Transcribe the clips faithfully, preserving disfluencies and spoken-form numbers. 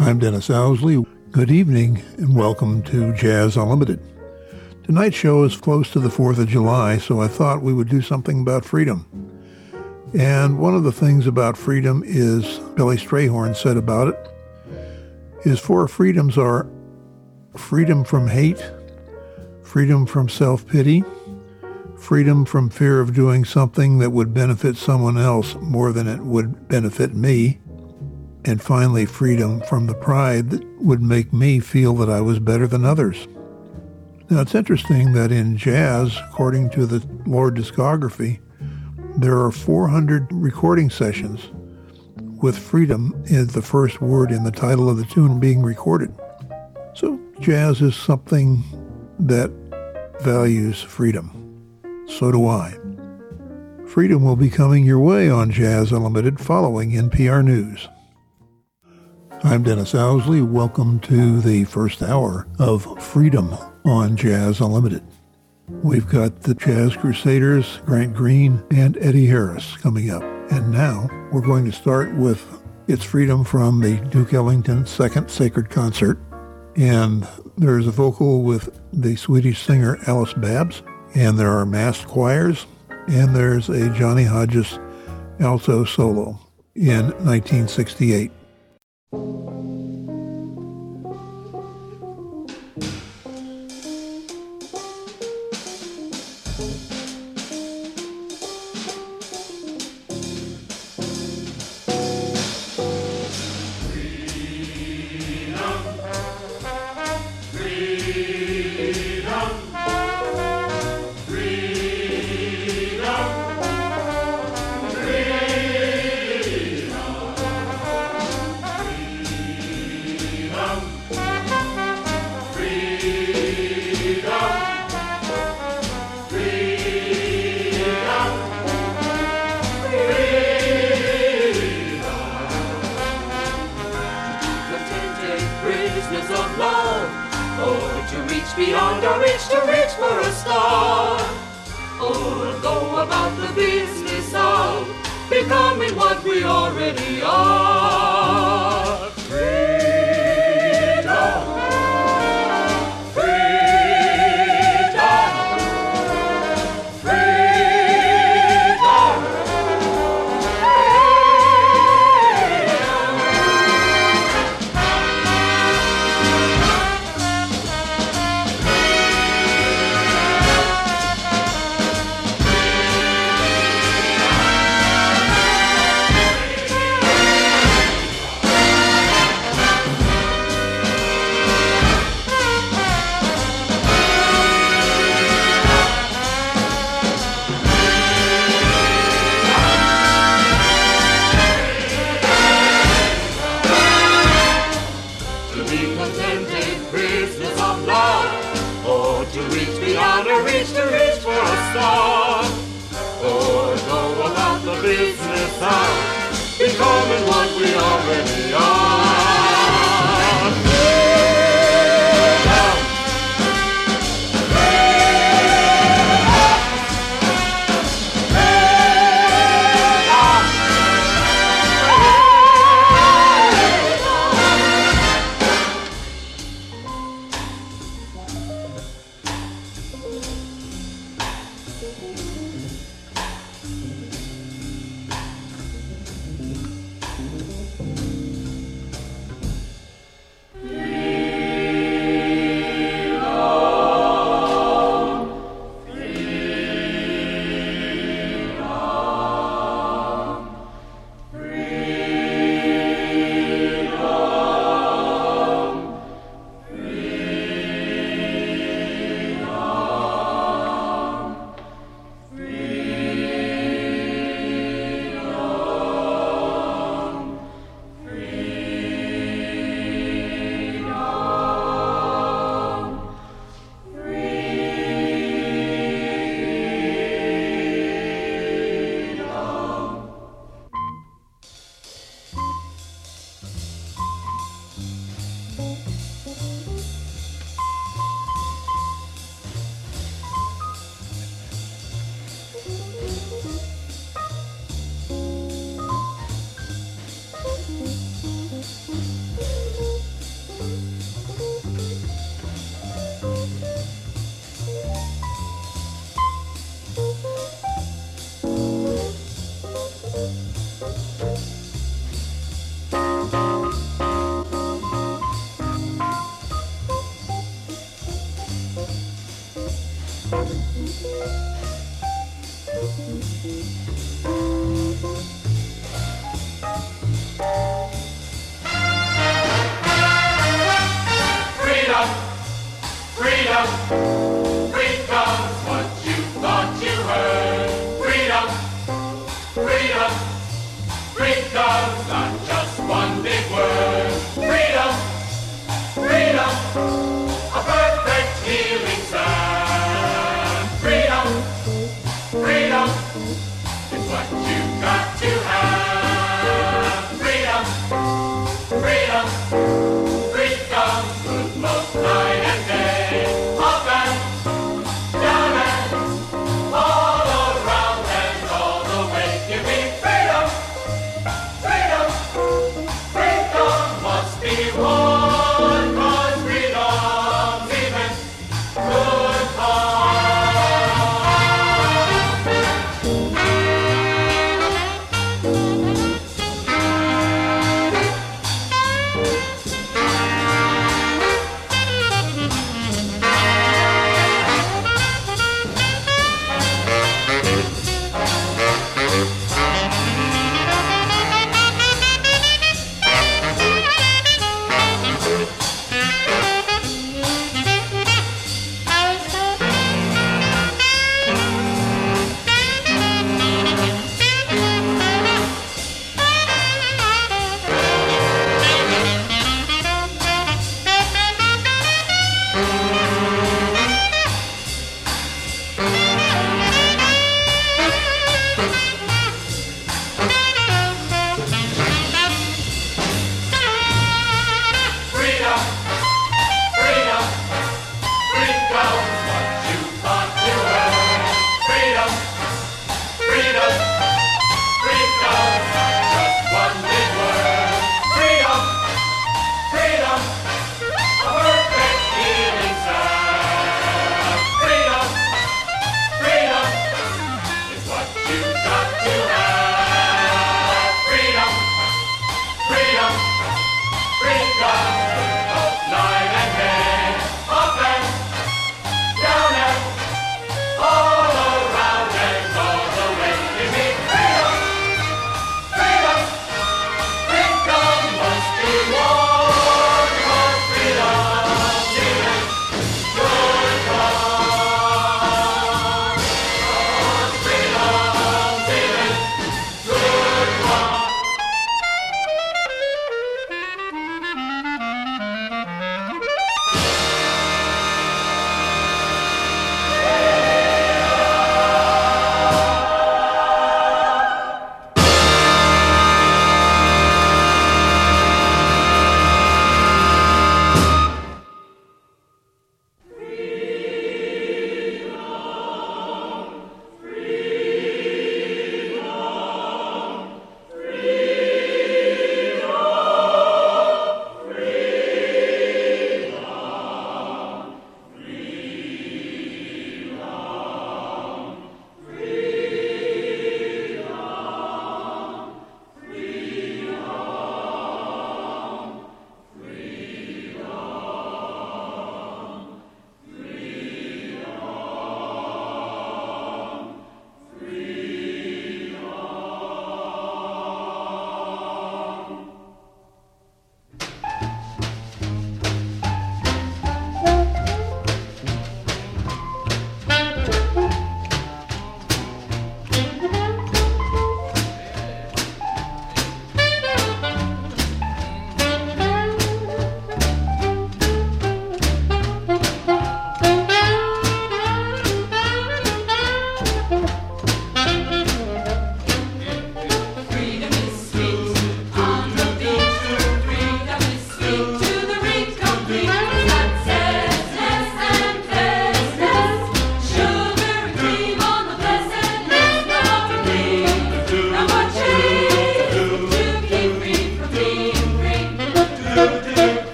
I'm Dennis Owsley. Good evening and welcome to Jazz Unlimited. Tonight's show is close to the fourth of July, so I thought we would do something about freedom. And one of the things about freedom is, Billy Strayhorn said about it, his four freedoms are freedom from hate, freedom from self-pity, freedom from fear of doing something that would benefit someone else more than it would benefit me, and finally, freedom from the pride that would make me feel that I was better than others. Now, it's interesting that in jazz, according to the Lord discography, there are four hundred recording sessions with freedom is the first word in the title of the tune being recorded. So jazz is something that values freedom. So do I. Freedom will be coming your way on Jazz Unlimited following N P R News. I'm Dennis Owsley. Welcome to the first hour of Freedom on Jazz Unlimited. We've got the Jazz Crusaders, Grant Green, and Eddie Harris coming up. And now we're going to start with It's Freedom from the Duke Ellington Second Sacred Concert. And there's a vocal with the Swedish singer Alice Babs. And there are massed choirs. And there's a Johnny Hodges alto solo in nineteen sixty-eight. Beyond our reach to reach for a star. Oh, go about the business of becoming what we already are. Freedom. Freedom, freedom's what you thought you heard. Freedom, freedom, freedom's not just one big word. Freedom, freedom, a perfect healing sound. Freedom, freedom, it's what you got to have. Freedom, freedom, freedom, good most night and day. Up and down and all around and all the way. Give me freedom, freedom, freedom must be one, 'cause freedom's even good times.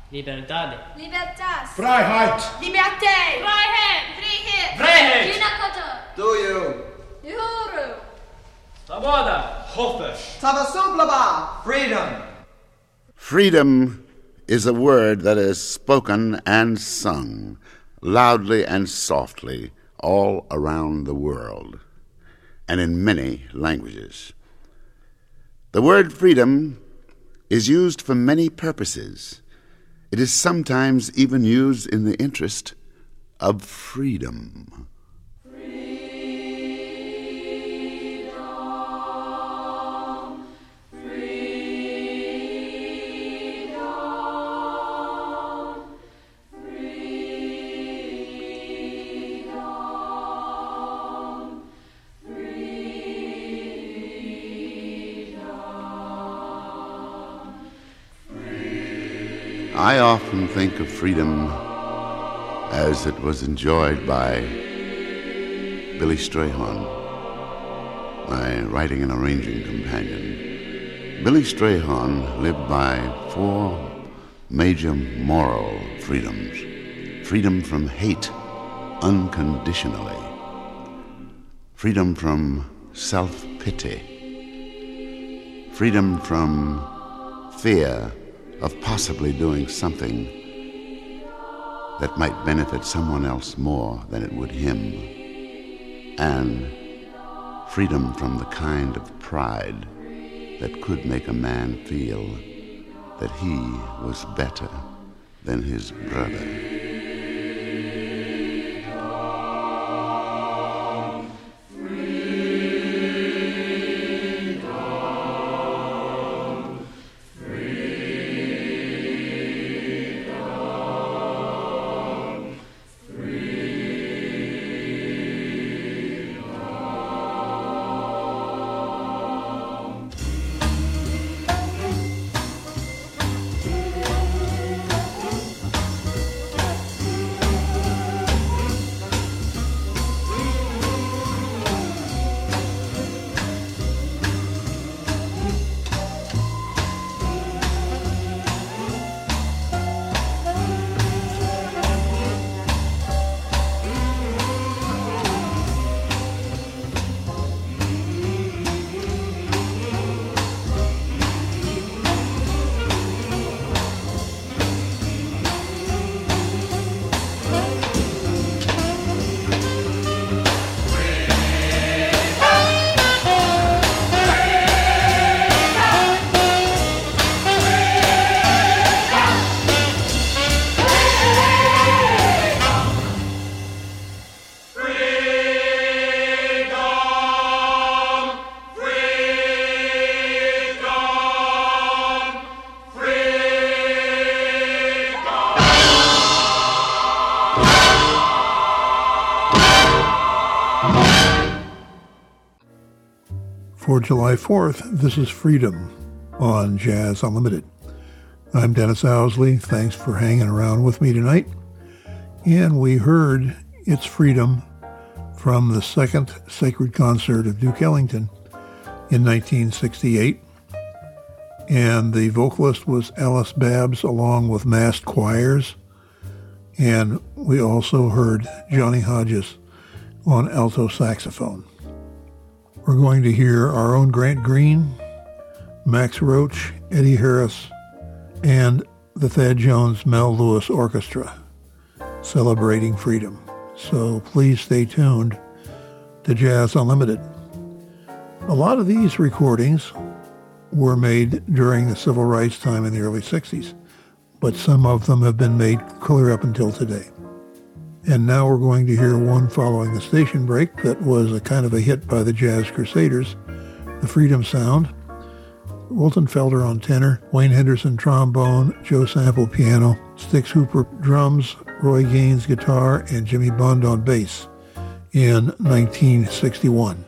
Libertad. Libertas. Freiheit. Liberté. Freiheit. Frihet. Freiheit. Jinakota. Tuyo. Uhuru. Svoboda. Hofish. Tavasublaba. Freedom. Freedom is a word that is spoken and sung loudly and softly all around the world and in many languages. The word freedom is used for many purposes. It is sometimes even used in the interest of freedom. I often think of freedom as it was enjoyed by Billy Strayhorn, my writing and arranging companion. Billy Strayhorn lived by four major moral freedoms. Freedom from hate unconditionally. Freedom from self-pity. Freedom from fear of possibly doing something that might benefit someone else more than it would him, and freedom from the kind of pride that could make a man feel that he was better than his brother. For July fourth, this is Freedom on Jazz Unlimited. I'm Dennis Owsley. Thanks for hanging around with me tonight. And we heard It's Freedom from the second Sacred Concert of Duke Ellington in nineteen sixty-eight. And the vocalist was Alice Babs along with massed choirs. And we also heard Johnny Hodges on alto saxophone. We're going to hear our own Grant Green, Max Roach, Eddie Harris, and the Thad Jones Mel Lewis Orchestra celebrating freedom. So please stay tuned to Jazz Unlimited. A lot of these recordings were made during the civil rights time in the early sixties, but some of them have been made clear up until today. And now we're going to hear one following the station break that was a kind of a hit by the Jazz Crusaders, the Freedom Sound. Wilton Felder on tenor, Wayne Henderson trombone, Joe Sample piano, Stix Hooper drums, Roy Gaines guitar, and Jimmy Bond on bass in nineteen sixty-one.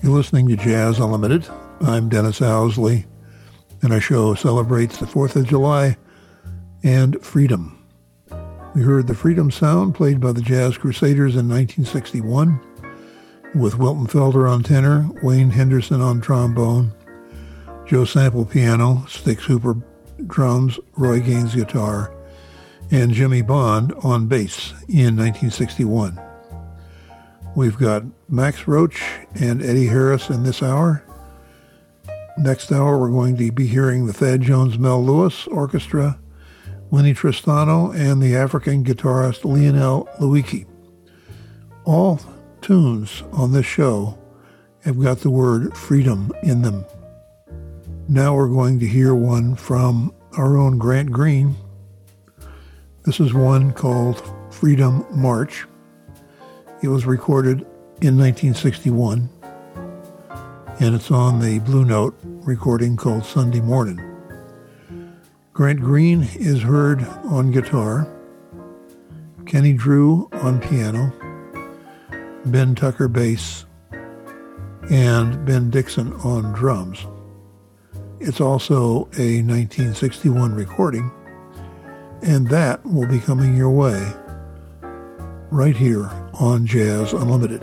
You're listening to Jazz Unlimited. I'm Dennis Owsley, and our show celebrates the fourth of July and freedom. We heard the Freedom Sound played by the Jazz Crusaders in nineteen sixty-one, with Wilton Felder on tenor, Wayne Henderson on trombone, Joe Sample piano, Stix Hooper drums, Roy Gaines guitar, and Jimmy Bond on bass in nineteen sixty-one. We've got Max Roach and Eddie Harris in this hour. Next hour, we're going to be hearing the Thad Jones Mel Lewis Orchestra, Winnie Tristano, and the African guitarist Lionel Luiki. All tunes on this show have got the word freedom in them. Now we're going to hear one from our own Grant Green. This is one called Freedom March. It was recorded in nineteen sixty-one, and it's on the Blue Note recording called Sunday Morning. Grant Green is heard on guitar, Kenny Drew on piano, Ben Tucker bass, and Ben Dixon on drums. It's also a nineteen sixty-one recording, and that will be coming your way right here on Jazz Unlimited.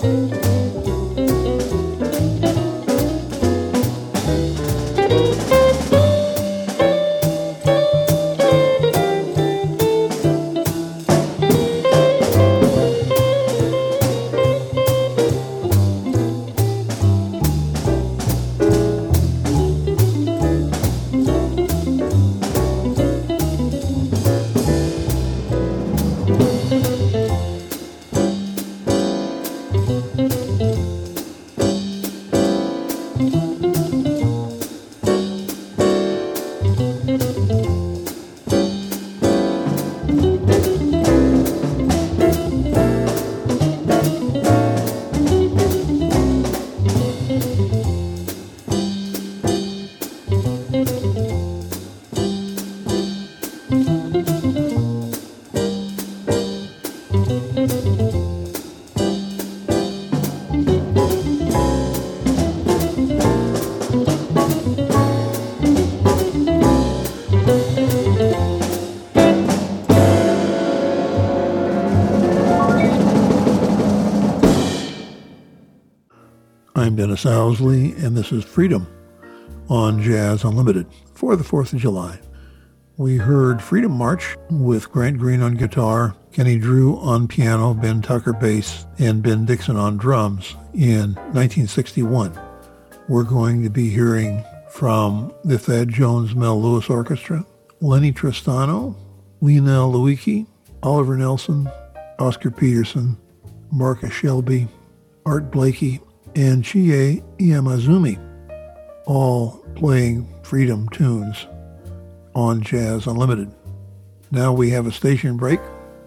I'm Dennis Owsley, and this is Freedom on Jazz Unlimited for the fourth of July. We heard Freedom March with Grant Green on guitar, Kenny Drew on piano, Ben Tucker bass, and Ben Dixon on drums in nineteen sixty-one. We're going to be hearing from the Thad Jones Mel Lewis Orchestra, Lenny Tristano, Lena Luiki, Oliver Nelson, Oscar Peterson, Marcus Shelby, Art Blakey, and Chie Iamazumi, all playing Freedom tunes on Jazz Unlimited. Now we have a station break,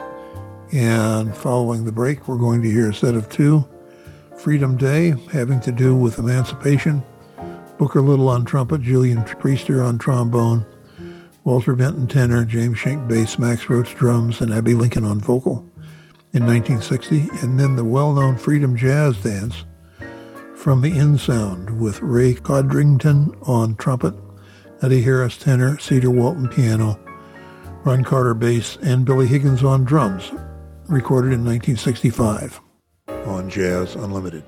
and following the break, we're going to hear a set of two, Freedom Day, having to do with emancipation, Booker Little on trumpet, Julian Priester on trombone, Walter Benton tenor, James Schenck bass, Max Roach drums, and Abbey Lincoln on vocal in nineteen sixty, and then the well-known Freedom Jazz Dance from the In Sound with Ray Codrington on trumpet, Eddie Harris tenor, Cedar Walton piano, Ron Carter bass, and Billy Higgins on drums, recorded in nineteen sixty-five on Jazz Unlimited.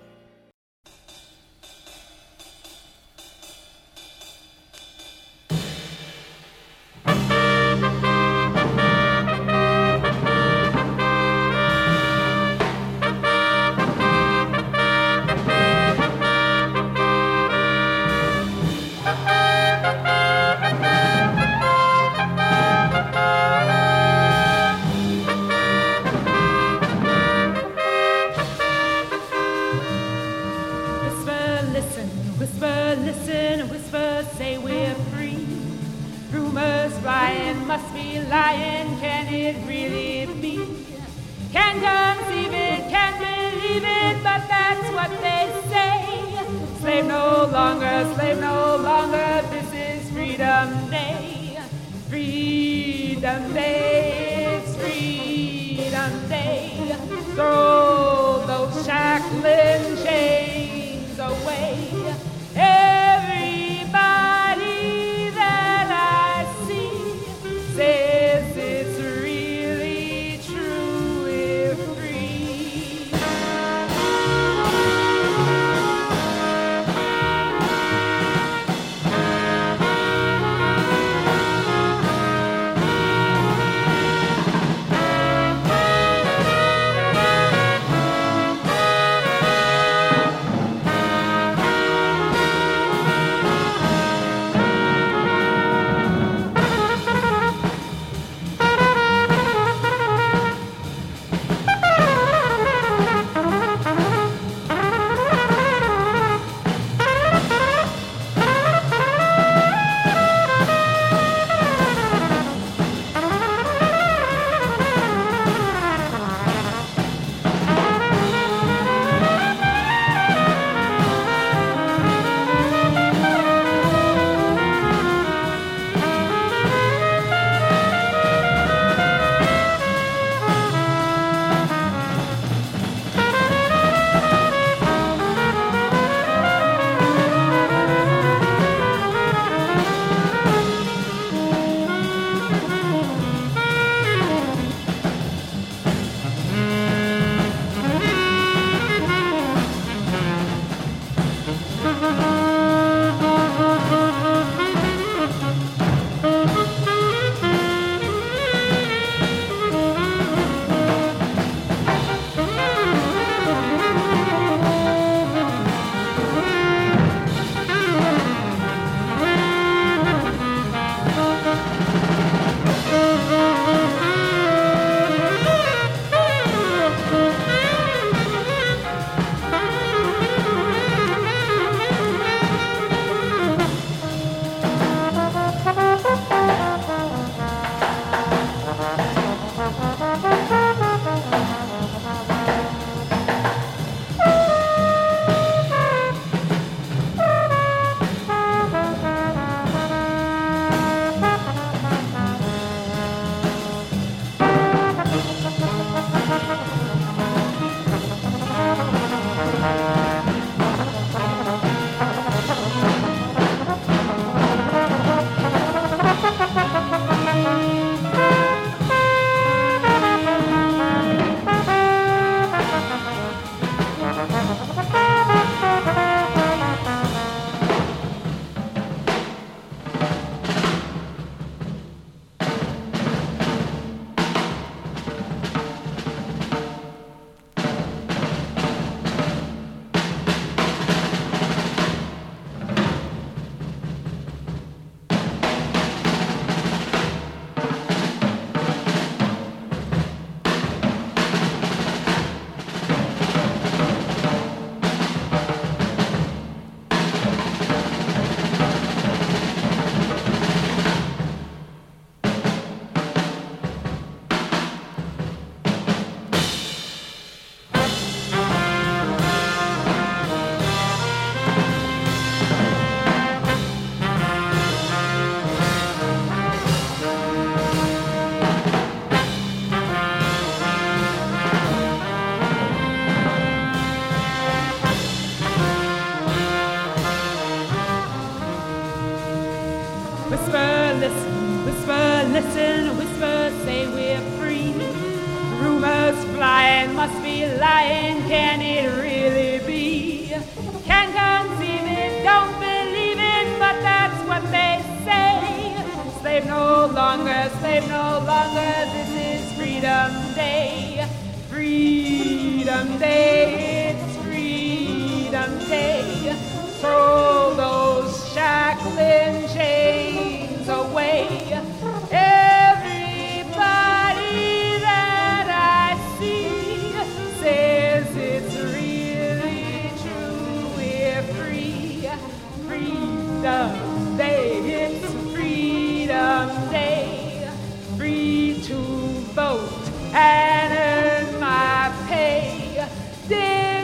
Whisper, listen, whisper, listen, whisper, say we're free. Rumors flying, must be lying, can it really be? Can't conceive it, don't believe it, but that's what they say. Slave no longer, slave no longer, this is Freedom Day. Freedom Day, it's Freedom Day. Throw those shackling chains away. Everybody that I see says it's really true. We're free. Freedom Day, it's Freedom Day. Free to vote and earn my pay. This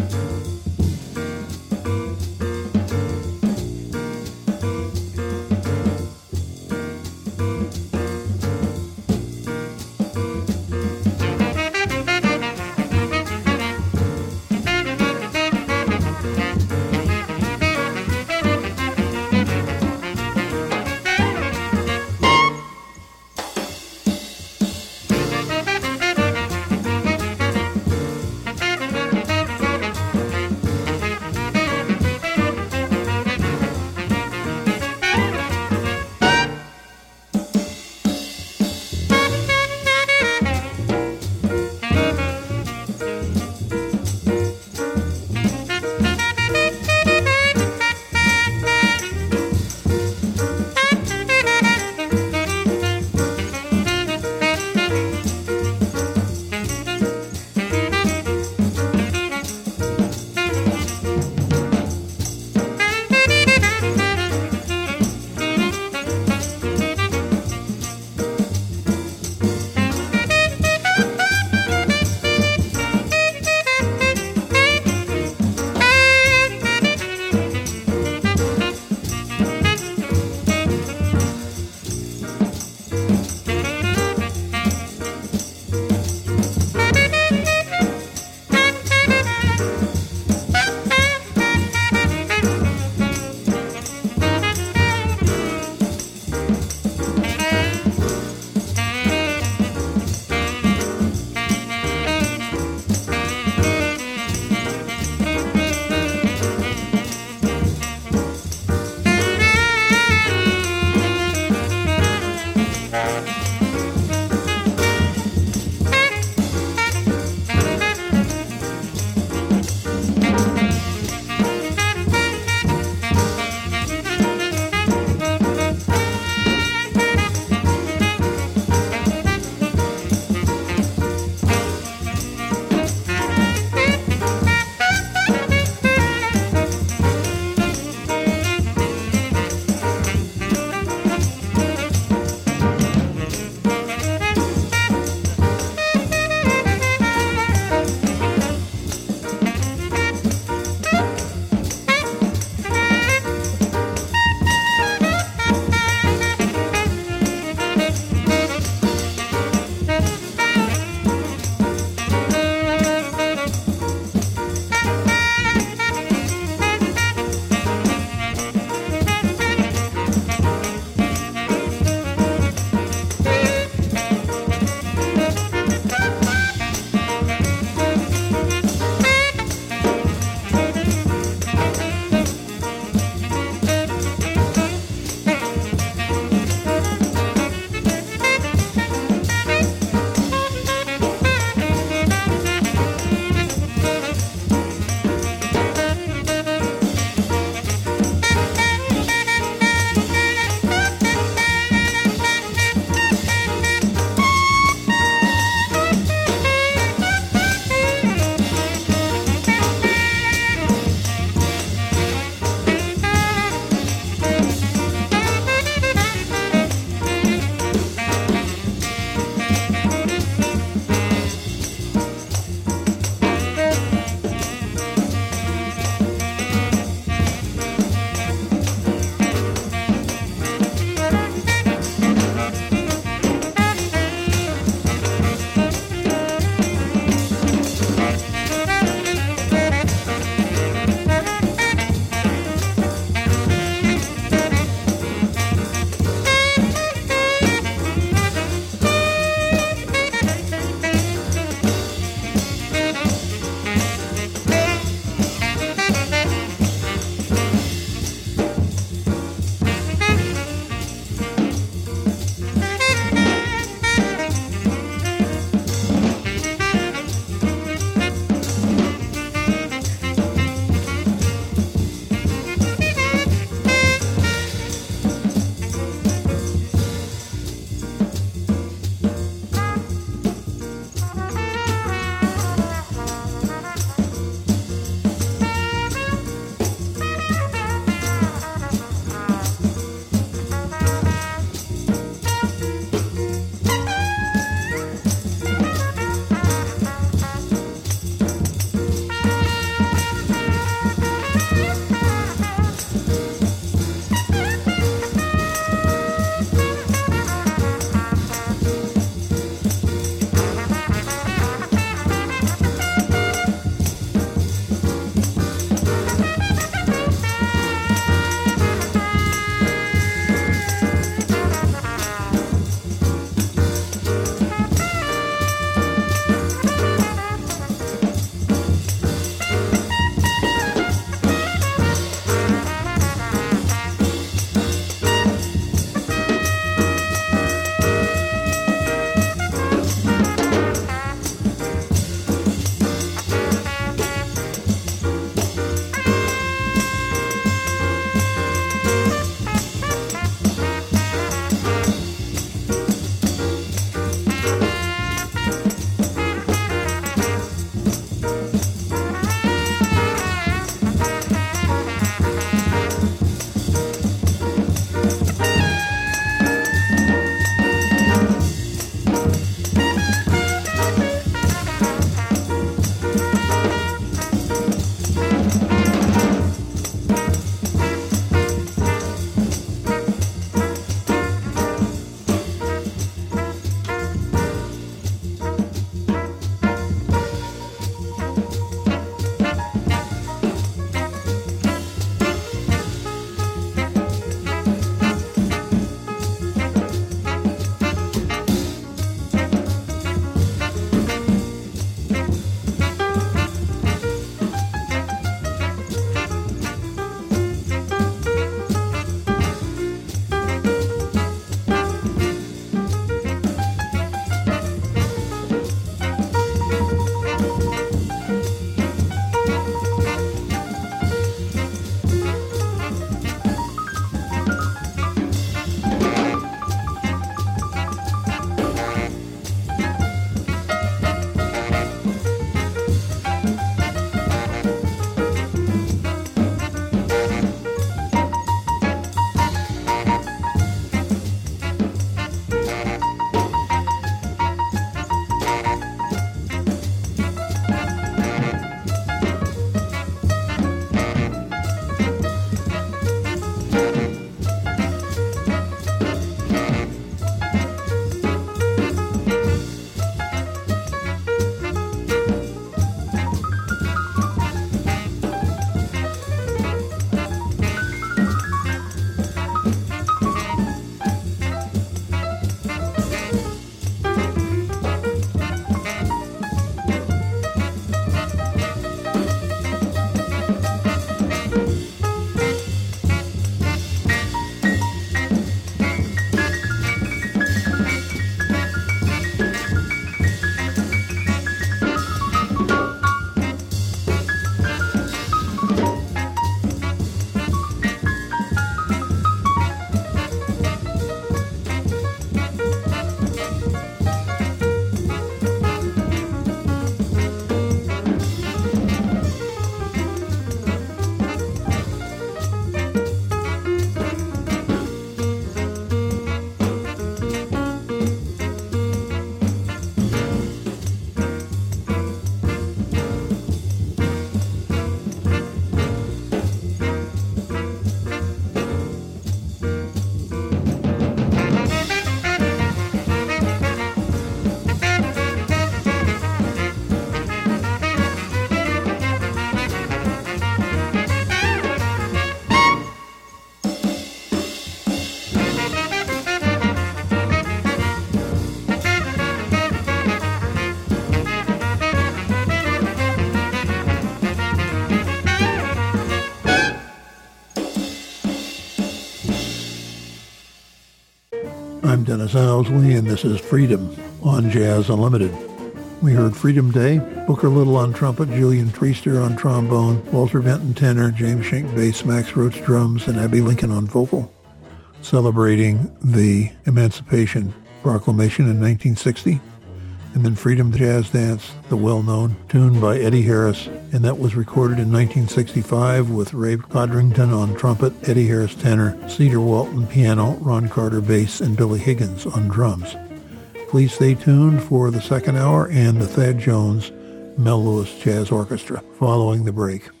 I'm Dennis Owsley, and this is Freedom on Jazz Unlimited. We heard Freedom Day, Booker Little on trumpet, Julian Treaster on trombone, Walter Benton tenor, James Schenck bass, Max Roach drums, and Abbey Lincoln on vocal, celebrating the Emancipation Proclamation in nineteen sixty. And then Freedom Jazz Dance, the well-known tune by Eddie Harris, and that was recorded in nineteen sixty-five with Ray Codrington on trumpet, Eddie Harris tenor, Cedar Walton piano, Ron Carter bass, and Billy Higgins on drums. Please stay tuned for the second hour and the Thad Jones Mel Lewis Jazz Orchestra following the break.